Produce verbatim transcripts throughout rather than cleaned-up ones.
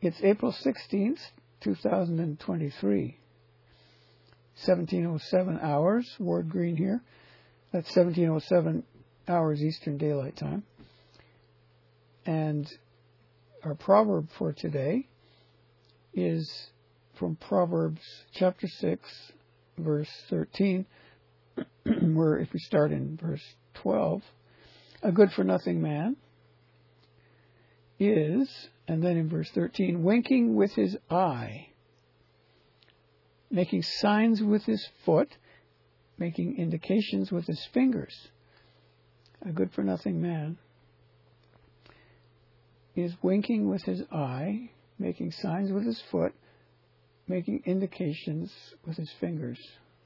It's April sixteenth, two thousand twenty-three. seventeen oh seven hours, Ward Green here. That's seventeen oh seven hours Eastern Daylight Time. And our proverb for today is from Proverbs chapter six, verse thirteen, where if we start in verse twelve, a good-for-nothing man is, and then in verse thirteen, winking with his eye, making signs with his foot, making indications with his fingers. A good-for-nothing man is winking with his eye, making signs with his foot, making indications with his fingers.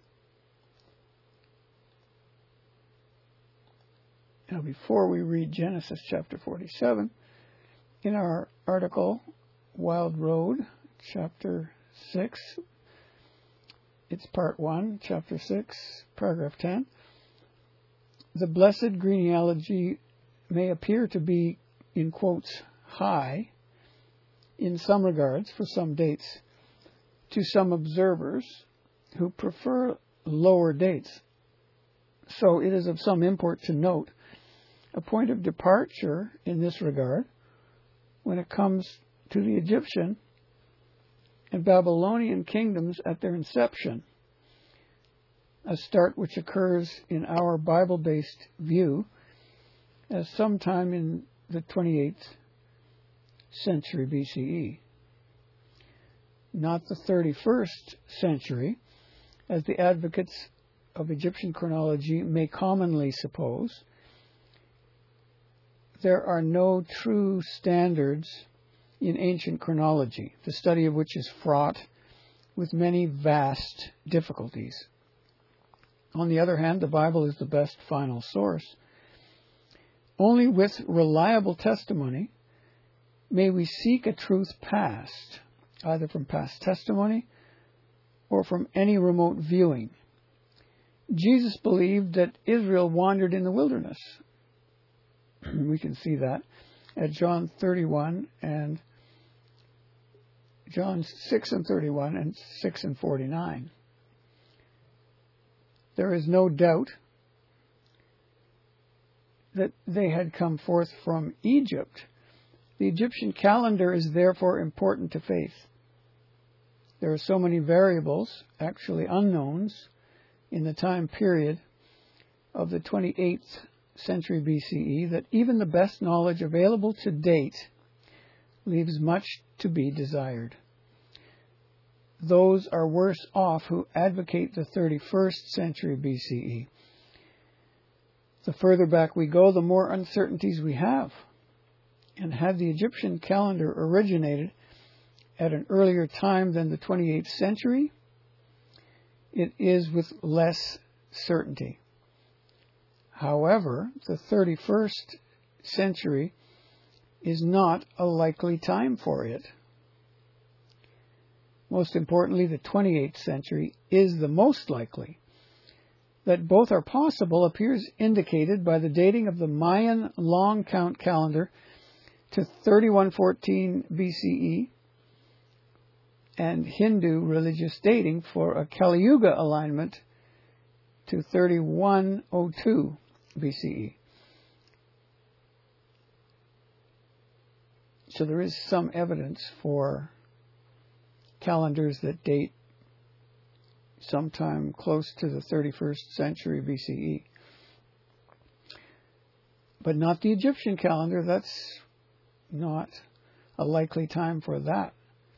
Now, before we read Genesis chapter forty-seven, in our article, Wild Road, chapter six, it's part one, chapter six, paragraph ten. The blessed genealogy may appear to be, in quotes, high in some regards for some dates to some observers who prefer lower dates. So it is of some import to note a point of departure in this regard when it comes to the Egyptian and Babylonian kingdoms at their inception, a start which occurs in our Bible-based view as sometime in the twenty-eighth century B C E. Not the thirty-first century, as the advocates of Egyptian chronology may commonly suppose. There are no true standards in ancient chronology, the study of which is fraught with many vast difficulties. On the other hand, the Bible is the best final source. Only with reliable testimony may we seek a truth past, either from past testimony or from any remote viewing. Jesus believed that Israel wandered in the wilderness. We can see that at John thirty-one and John six and thirty-one and six and forty-nine. There is no doubt that they had come forth from Egypt. The Egyptian calendar is therefore important to faith. There are so many variables, actually unknowns, in the time period of the twenty-eighth century B C E that even the best knowledge available to date leaves much to be desired. Those are worse off who advocate the thirty-first century B C E. The further back we go, the more uncertainties we have. And had the Egyptian calendar originated at an earlier time than the twenty-eighth century, it is with less certainty. However, the thirty-first century is not a likely time for it. Most importantly, the twenty-eighth century is the most likely. That both are possible appears indicated by the dating of the Mayan long count calendar to thirty-one fourteen B C E and Hindu religious dating for a Kali Yuga alignment to thirty-one oh two B C E. So there is some evidence for calendars that date sometime close to the thirty-first century B C E. But not the Egyptian calendar. That's not a likely time for that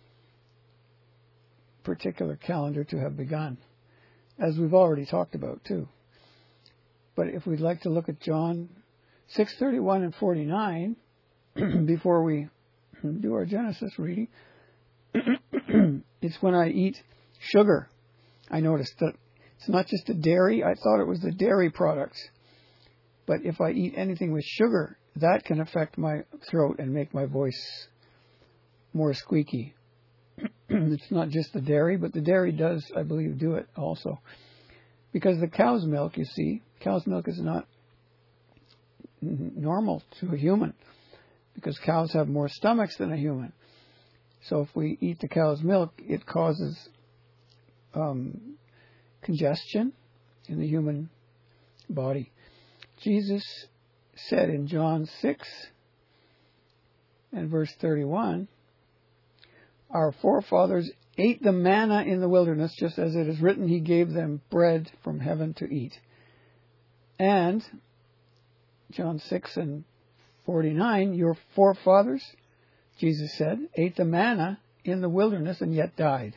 particular calendar to have begun, as we've already talked about too. But if we'd like to look at John six thirty-one and forty-nine before we do our Genesis reading, it's when I eat sugar. I noticed that it's not just the dairy. I thought it was the dairy products. But if I eat anything with sugar, that can affect my throat and make my voice more squeaky. It's not just the dairy, but the dairy does, I believe, do it also. Because the cow's milk, you see, cow's milk is not normal to a human. Because cows have more stomachs than a human. So if we eat the cow's milk, it causes um, congestion in the human body. Jesus said in John six and verse thirty-one, our forefathers ate the manna in the wilderness, just as it is written, he gave them bread from heaven to eat. And John six and forty-nine, your forefathers, Jesus said, ate the manna in the wilderness and yet died.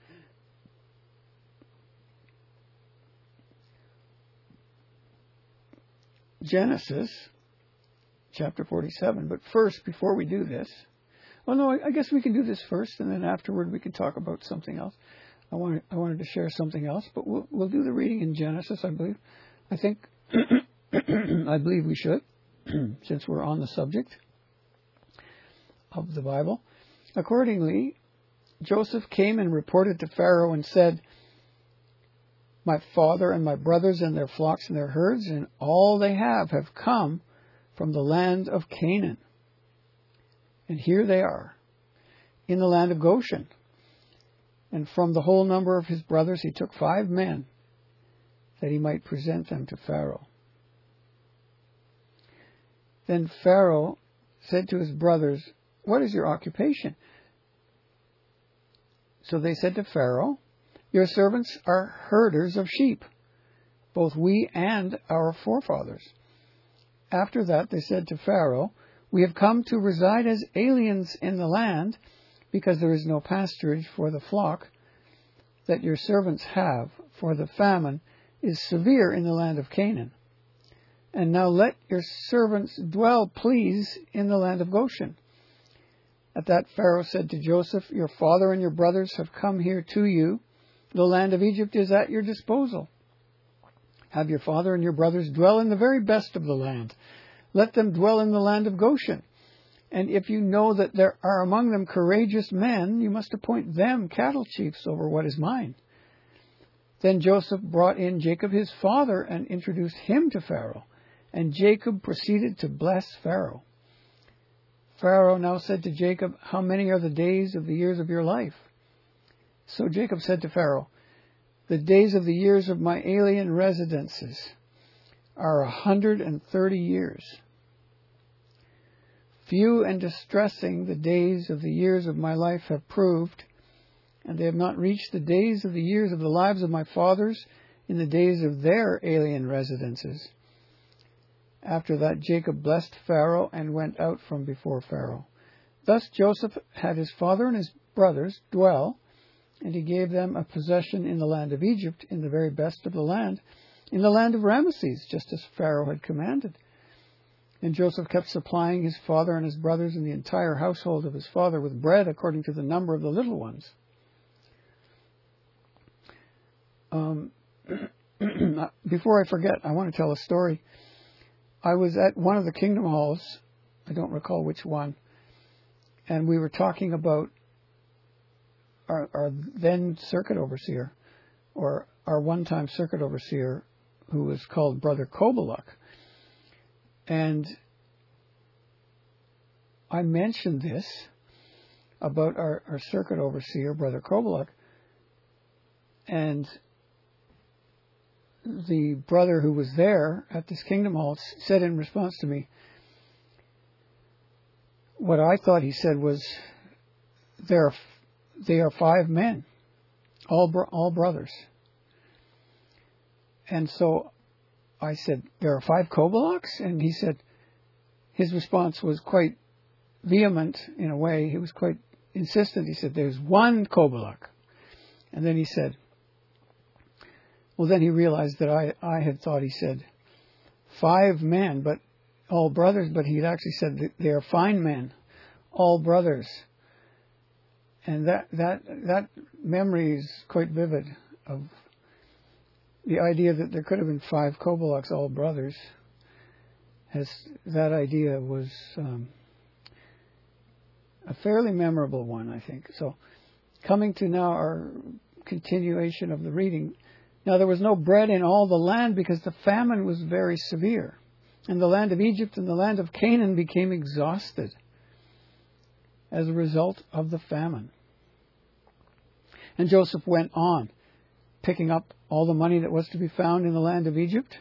Genesis chapter forty-seven. But first, before we do this, well, no, I guess we can do this first, and then afterward we can talk about something else. I wanted, I wanted to share something else, but we'll, we'll do the reading in Genesis, I believe. I think, I believe we should, since we're on the subject of the Bible. Accordingly, Joseph came and reported to Pharaoh and said, my father and my brothers and their flocks and their herds and all they have have come from the land of Canaan. And here they are, in the land of Goshen. And from the whole number of his brothers he took five men, that he might present them to Pharaoh. Then Pharaoh said to his brothers, what is your occupation? So they said to Pharaoh, your servants are herders of sheep, both we and our forefathers. After that they said to Pharaoh, we have come to reside as aliens in the land, because there is no pasturage for the flock that your servants have, for the famine is severe in the land of Canaan. And now let your servants dwell, please, in the land of Goshen. At that Pharaoh said to Joseph, your father and your brothers have come here to you. The land of Egypt is at your disposal. Have your father and your brothers dwell in the very best of the land. Let them dwell in the land of Goshen. And if you know that there are among them courageous men, you must appoint them cattle chiefs over what is mine. Then Joseph brought in Jacob his father and introduced him to Pharaoh. And Jacob proceeded to bless Pharaoh. Pharaoh now said to Jacob, how many are the days of the years of your life? So Jacob said to Pharaoh, the days of the years of my alien residences are a hundred and thirty years. Few and distressing the days of the years of my life have proved, and they have not reached the days of the years of the lives of my fathers in the days of their alien residences. After that Jacob blessed Pharaoh and went out from before Pharaoh. Thus Joseph had his father and his brothers dwell, and he gave them a possession in the land of Egypt, in the very best of the land, in the land of Ramesses, just as Pharaoh had commanded. And Joseph kept supplying his father and his brothers and the entire household of his father with bread according to the number of the little ones. Um, before I forget, I want to tell a story. I was at one of the Kingdom Halls, I don't recall which one, and we were talking about our, our then circuit overseer, or our one-time circuit overseer, who was called Brother Kobaluk. And I mentioned this about our, our circuit overseer, Brother Kobaluk, and the brother who was there at this Kingdom Hall said in response to me, what I thought he said was, there are, they are five men, all bro- all brothers. And so I said, there are five Kobaluks? And he said, his response was quite vehement in a way. He was quite insistent. He said, there's one Kobaluk. And then he said, well, then he realized that I, I had thought he said five men, but all brothers, but he'd actually said that they are fine men, all brothers. And that, that, that memory is quite vivid of the idea that there could have been five Kobaluks, all brothers. Has, that idea was um, a fairly memorable one, I think. So, coming to now our continuation of the reading. Now there was no bread in all the land because the famine was very severe. And the land of Egypt and the land of Canaan became exhausted. as a result of the famine. And Joseph went on, picking up all the money that was to be found in the land of Egypt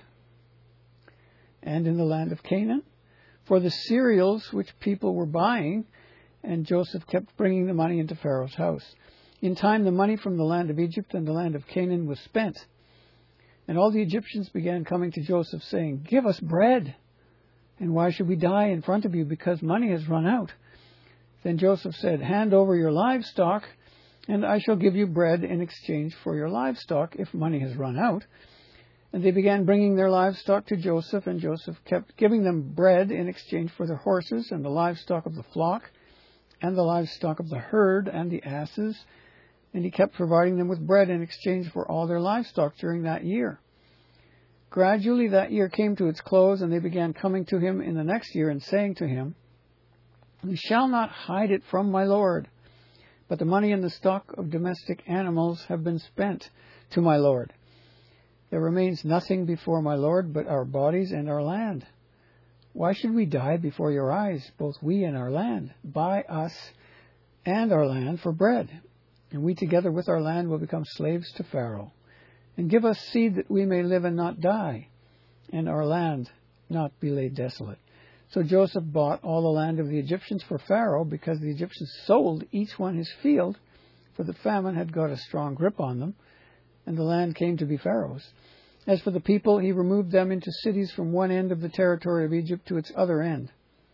and in the land of Canaan for the cereals which people were buying, and Joseph kept bringing the money into Pharaoh's house. In time, the money from the land of Egypt and the land of Canaan was spent, and all the Egyptians began coming to Joseph, saying, "Give us bread, and why should we die in front of you, because money has run out?" Then Joseph said, "Hand over your livestock, and I shall give you bread in exchange for your livestock if money has run out." And they began bringing their livestock to Joseph, and Joseph kept giving them bread in exchange for their horses and the livestock of the flock and the livestock of the herd and the asses. And he kept providing them with bread in exchange for all their livestock during that year. Gradually that year came to its close, and they began coming to him in the next year and saying to him, "We shall not hide it from my lord, but the money and the stock of domestic animals have been spent to my lord. There remains nothing before my lord but our bodies and our land. Why should we die before your eyes, both we and our land? Buy us and our land for bread, and we together with our land will become slaves to Pharaoh. And give us seed that we may live and not die, and our land not be laid desolate." So Joseph bought all the land of the Egyptians for Pharaoh, because the Egyptians sold each one his field, for the famine had got a strong grip on them, and the land came to be Pharaoh's. As for the people, he removed them into cities from one end of the territory of Egypt to its other end.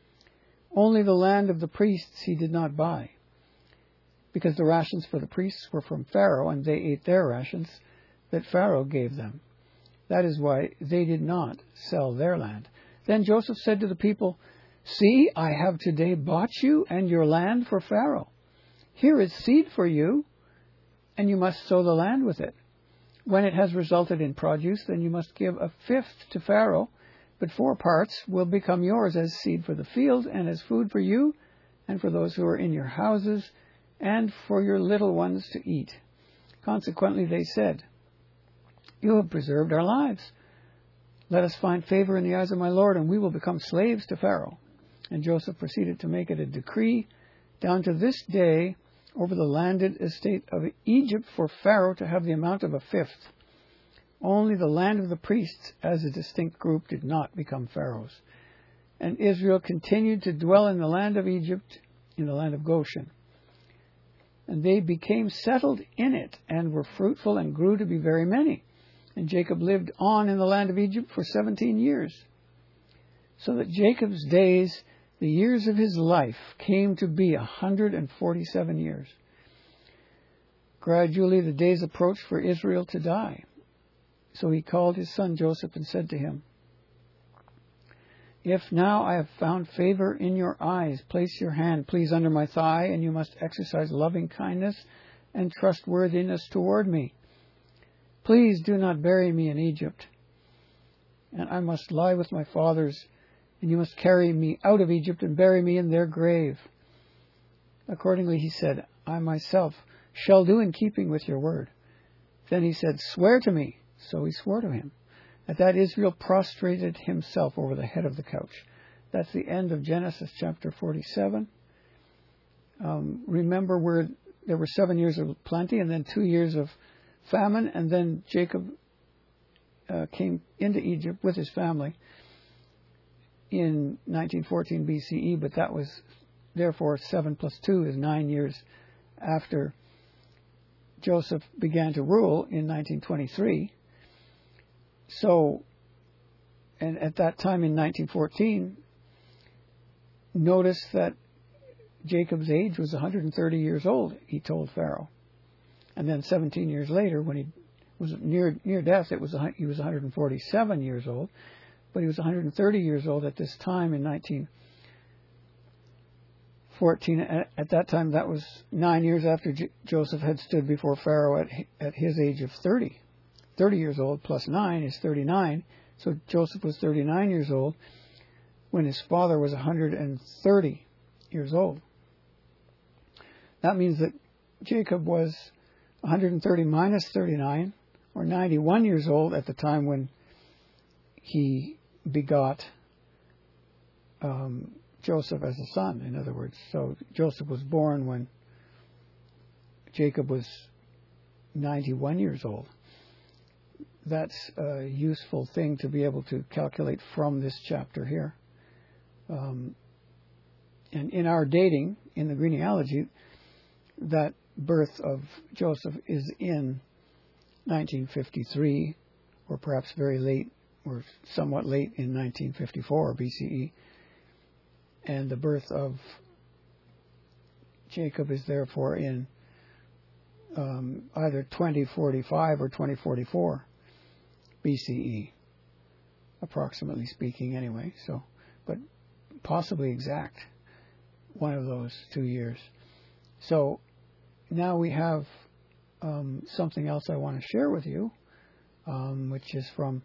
Only the land of the priests he did not buy, because the rations for the priests were from Pharaoh, and they ate their rations that Pharaoh gave them. That is why they did not sell their land. Then Joseph said to the people, "See, I have today bought you and your land for Pharaoh. Here is seed for you, and you must sow the land with it. When it has resulted in produce, then you must give a fifth to Pharaoh, but four parts will become yours as seed for the field and as food for you and for those who are in your houses and for your little ones to eat." Consequently, they said, "You have preserved our lives. Let us find favor in the eyes of my lord, and we will become slaves to Pharaoh." And Joseph proceeded to make it a decree down to this day over the landed estate of Egypt for Pharaoh to have the amount of a fifth. Only the land of the priests as a distinct group did not become Pharaoh's. And Israel continued to dwell in the land of Egypt, in the land of Goshen. And they became settled in it, and were fruitful and grew to be very many. And Jacob lived on in the land of Egypt for seventeen years. So that Jacob's days, the years of his life, came to be a hundred and forty-seven years. Gradually the days approached for Israel to die. So he called his son Joseph and said to him, "If now I have found favor in your eyes, place your hand, please, under my thigh, and you must exercise loving kindness and trustworthiness toward me. Please do not bury me in Egypt, and I must lie with my fathers, and you must carry me out of Egypt and bury me in their grave." Accordingly he said, "I myself shall do in keeping with your word." Then he said, "Swear to me." So he swore to him. At that Israel prostrated himself over the head of the couch. That's the end of Genesis chapter forty-seven. Um, remember where there were seven years of plenty and then two years of famine, and then Jacob uh, came into Egypt with his family in nineteen fourteen B C E, but that was, therefore, seven plus two is nine years after Joseph began to rule in nineteen twenty-three. So, and at that time in nineteen fourteen, notice that Jacob's age was one hundred thirty years old, he told Pharaoh. And then seventeen years later, when he was near near death, it was he was one hundred forty-seven years old, but he was one hundred thirty years old at this time in nineteen fourteen. At, at that time, that was nine years after J- Joseph had stood before Pharaoh at at his age of thirty. thirty years old plus nine is thirty-nine. So Joseph was thirty-nine years old when his father was one hundred thirty years old. That means that Jacob was one hundred thirty minus thirty-nine, or ninety-one years old at the time when he begot um, Joseph as a son, in other words. So Joseph was born when Jacob was ninety-one years old. That's a useful thing to be able to calculate from this chapter here. Um, and in our dating, in the genealogy, that birth of Joseph is in nineteen fifty-three, or perhaps very late, or somewhat late in nineteen fifty-four B C E. And the birth of Jacob is therefore in um, either twenty forty-five or twenty forty-four B C E, approximately speaking anyway, so, but possibly exact, one of those two years. So now we have um, something else I want to share with you, um, which is from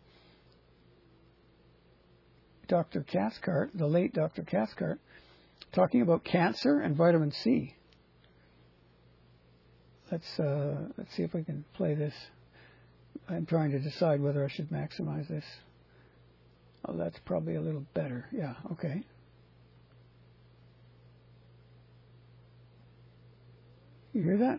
Doctor Cathcart, the late Doctor Cathcart, talking about cancer and vitamin C. Let's uh, let's see if we can play this. I'm trying to decide whether I should maximize this. Oh, that's probably a little better. Yeah, okay. You hear that?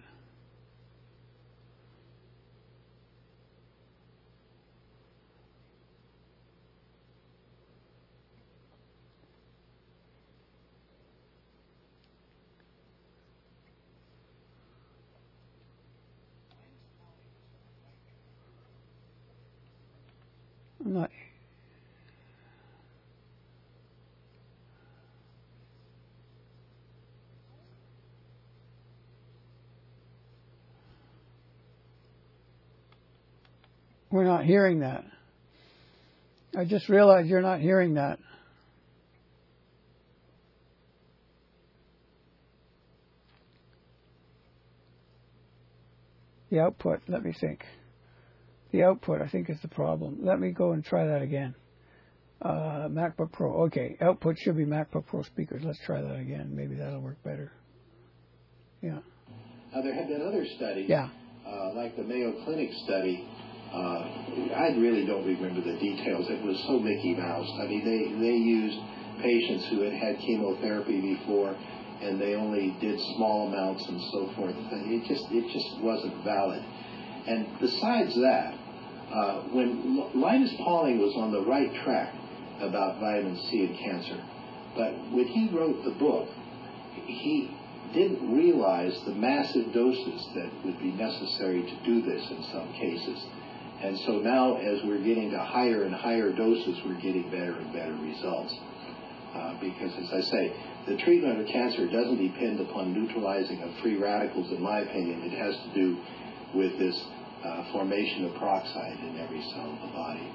I'm not. We're not hearing that. I just realized you're not hearing that. The output, let me think. The output, I think, is the problem. Let me go and try that again. Uh, MacBook Pro. Okay, output should be MacBook Pro speakers. Let's try that again. Maybe that'll work better. Yeah. Uh, there have been other studies, yeah. uh, like the Mayo Clinic study. Uh, I really don't remember the details. It was so Mickey Mouse. I mean, they, they used patients who had had chemotherapy before, and they only did small amounts and so forth. It just it just wasn't valid. And besides that, uh, when Linus Pauling was on the right track about vitamin C and cancer, but when he wrote the book, he didn't realize the massive doses that would be necessary to do this in some cases. And so now, as we're getting to higher and higher doses, we're getting better and better results. Uh, because, as I say, the treatment of cancer doesn't depend upon neutralizing of free radicals, in my opinion. It has to do with this uh, formation of peroxide in every cell of the body.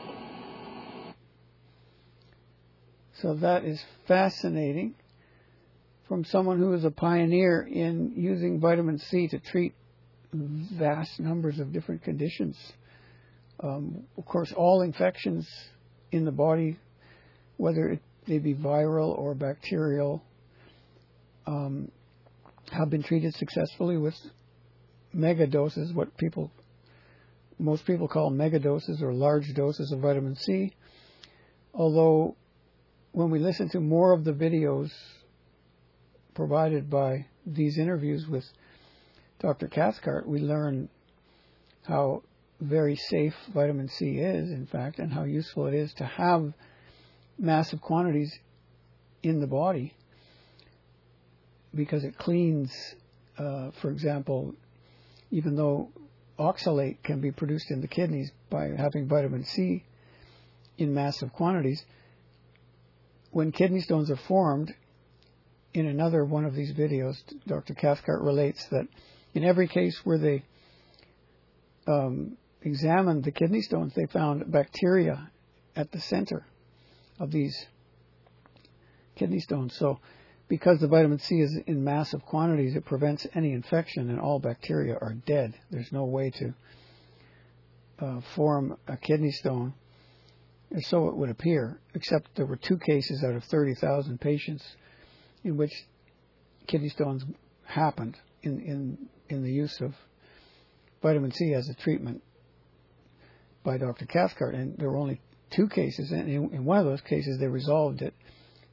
So that is fascinating from someone who is a pioneer in using vitamin C to treat vast numbers of different conditions. Um, of course, all infections in the body, whether it, they be viral or bacterial, um, have been treated successfully with mega doses, what people, most people call mega doses or large doses of vitamin C. Although, when we listen to more of the videos provided by these interviews with Doctor Cathcart, we learn how very safe vitamin C is, in fact, and how useful it is to have massive quantities in the body, because it cleans, uh, for example, even though oxalate can be produced in the kidneys by having vitamin C in massive quantities, when kidney stones are formed, in another one of these videos, Doctor Cathcart relates that in every case where they um, examined the kidney stones, they found bacteria at the center of these kidney stones. So because the vitamin C is in massive quantities, it prevents any infection, and all bacteria are dead. There's no way to uh, form a kidney stone, or so it would appear, except there were two cases out of thirty thousand patients in which kidney stones happened in, in, in the use of vitamin C as a treatment by Doctor Cathcart. And there were only two cases, and in, in one of those cases they resolved it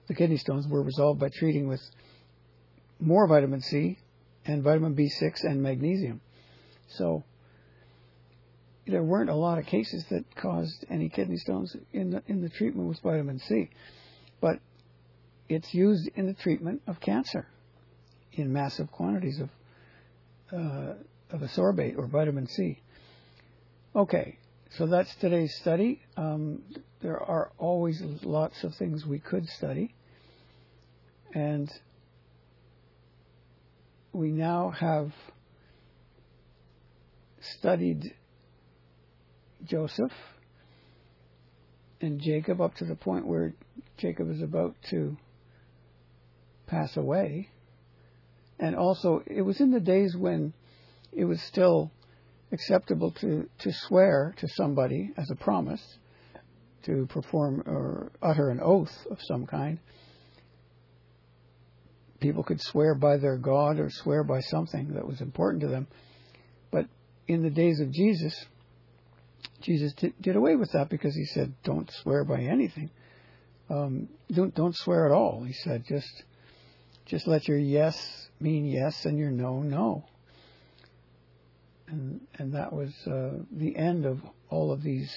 the kidney stones were resolved by treating with more vitamin C and vitamin B six and magnesium. So there weren't a lot of cases that caused any kidney stones in the, in the treatment with vitamin C. But it's used in the treatment of cancer in massive quantities of uh, of ascorbate or vitamin C. Okay, so that's today's study. Um, there are always lots of things we could study. And we now have studied Joseph and Jacob up to the point where Jacob is about to pass away. And also, it was in the days when it was still acceptable to, to swear to somebody as a promise, to perform or utter an oath of some kind. People could swear by their God or swear by something that was important to them. But in the days of Jesus, Jesus did, did away with that because he said, don't swear by anything. Um, don't don't swear at all. He said, just just let your yes mean yes and your no, no. And and that was uh, the end of all of these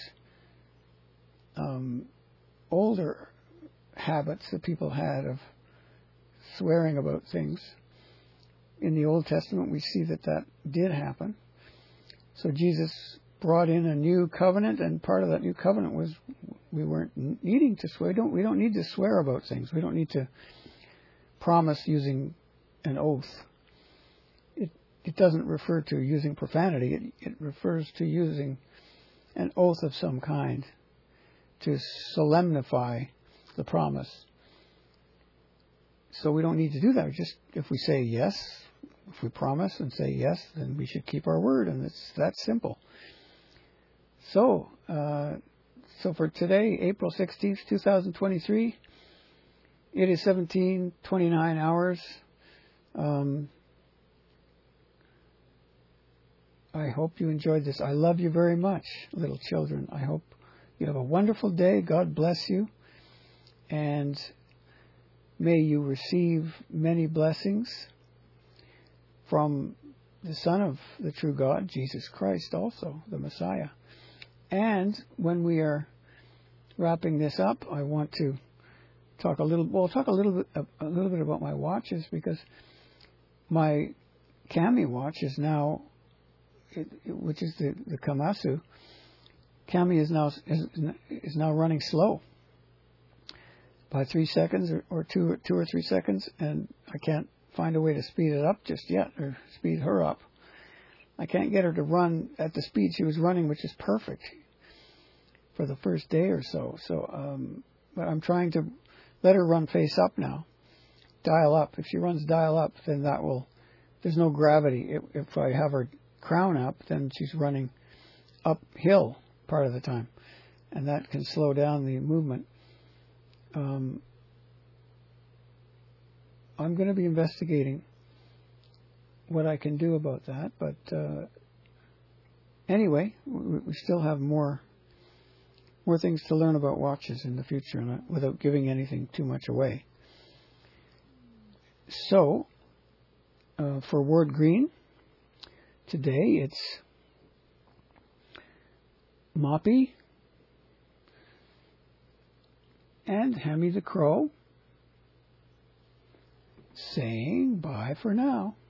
um, older habits that people had of swearing about things. In the Old Testament, we see that that did happen. So Jesus brought in a new covenant, and part of that new covenant was we weren't needing to swear. Don't we don't need to swear about things. We don't need to promise using an oath. It it doesn't refer to using profanity. It, it refers to using an oath of some kind to solemnify the promise. So we don't need to do that. Just if we say yes, if we promise and say yes, then we should keep our word, and it's that simple. So, uh, so for today, April sixteenth, twenty twenty-three, it is seventeen twenty-nine hours. Um, I hope you enjoyed this. I love you very much, little children. I hope you have a wonderful day. God bless you. And may you receive many blessings from the Son of the true God, Jesus Christ, also, the Messiah. And when we are wrapping this up, I want to talk a little. Well, talk a little bit, a, a little bit about my watches, because my Cami watch is now, it, it, which is the, the Komatsu. Cami is now is, is now running slow by three seconds or, or two two or three seconds, and I can't find a way to speed it up just yet, or speed her up. I can't get her to run at the speed she was running, which is perfect for the first day or so. So, um, but I'm trying to let her run face up now, dial up. If she runs dial up, then that will, there's no gravity. If, if I have her crown up, then she's running uphill part of the time, and that can slow down the movement. Um, I'm going to be investigating what I can do about that, but uh, anyway, we, we still have more more things to learn about watches in the future, and I, without giving anything too much away. So, uh, for Ward Green, today it's Moppy and Hammy the Crow saying bye for now.